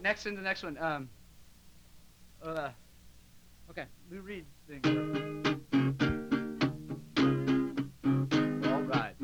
next in the next one. Okay, Lou Reed thing. All right.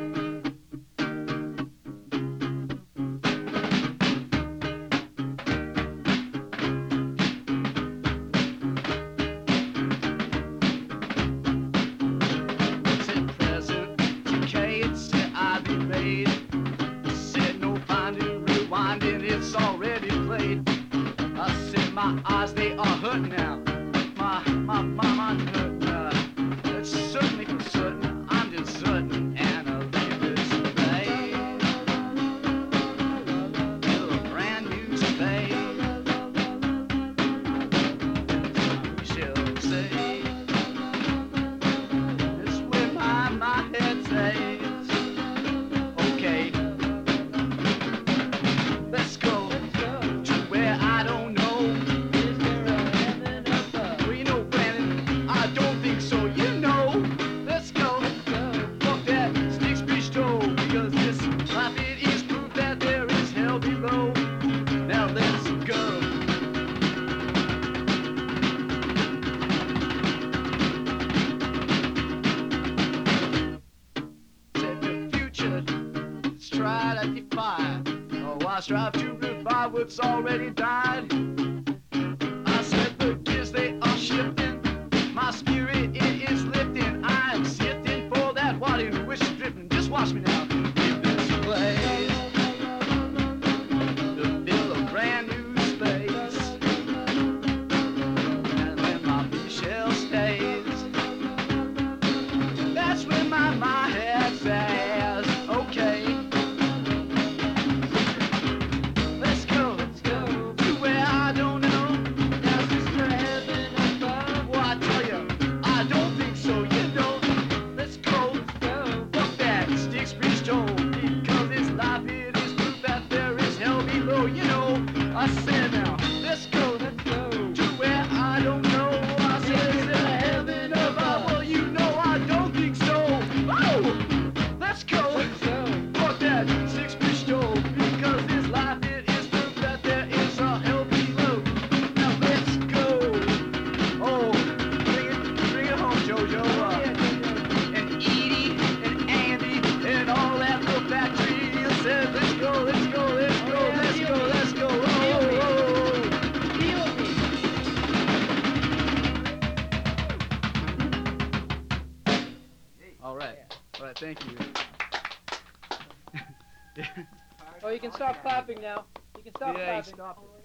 Said present decay, said I be made. Said no finding, rewinding, it's already played. I said my eyes, they are hurt now. My hurt. It's certainly for certain, I'm just certain, and I'll leave this play. Till a brand new space. We shall say, this way my head says, okay, let's go to where I don't know. Well, you know, Brandon, I don't think so. You know, let's go. Fuck that sticks bistro, because this life it is proof that there is hell below. Now let's go. Said the future, let's try to defy. Oh, I strive to revive what's already died. I said the gears they are shifting, my spirit it is lifting. I am sifting for that water which is drifting. Just watch me now. Leave this place to fill a brand new space. And when my shell stays, that's when my head says, okay, let's go to where I don't know. Now sister heaven above. Well, I tell you, I don't think so. You know, let's go. Fuck that sticks bistro, because this life it is proof that there is hell below. You know, I said now, let's go to where I don't know. I said is there heaven above? Well, you know I don't think so. Oh, let's go. Fuck that sticks bistro, because this life it is proof that there is a hell below. Now let's go. Oh, bring it home, Jojo. And Edie and Andy and all that little factory said, let's go, let's go, let's go, let's go, let's go. All right, thank you. Oh, you can stop clapping now. You can stop Yeah, clapping. stop it.